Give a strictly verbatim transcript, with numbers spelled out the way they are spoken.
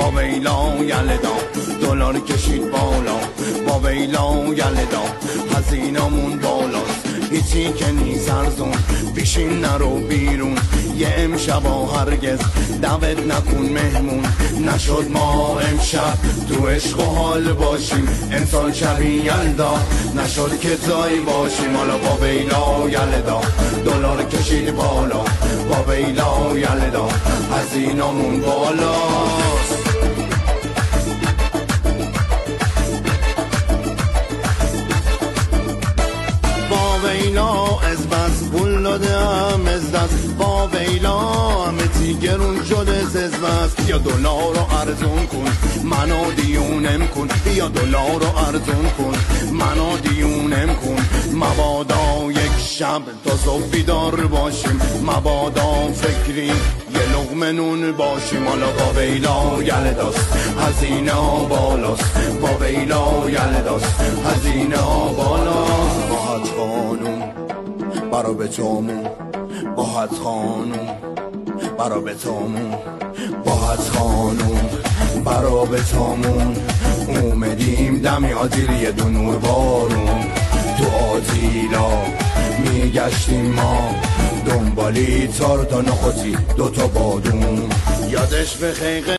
با ویلا یلدا دلار کشید بالا، با ویلا یلدا هزینمون بالاست، هیچی که نیست ارزون، پیشین نرو بیرون، یه امشبا هرگز دعوت نکن مهمون. نشد ما امشب تو عشق و حال باشیم، امسال شبی یلدا نشد که جایی باشیم. حالا با ویلا یلدا دلار کشید بالا، با ویلا یلدا هزینمون بالاست. با ویلا از بس پول دادم از دست، با ویلا همه تی گرون شده از بس. بیا دلار رو ارزون کن منو دیونم کن، بیا دلار رو ارزون کن منو دیونم کن. مبادا یک شب تا صبح بیدار باشیم، مبادا فکری یه لقمه نون باشیم. حالا با ویلا یلداست هزینه ها بالاست، با ویلا یلداست هزینه ها بالاست. باهت خانوم برا به تومون، باهت خانوم برا به تومون، باهت خانوم برا به تومون. اومدیم دمی آتیلی دو نور بارون، تو آتیلا میگشتیم ما دنبالی تار تا نخوتی دوتا بادون. یادش بخیر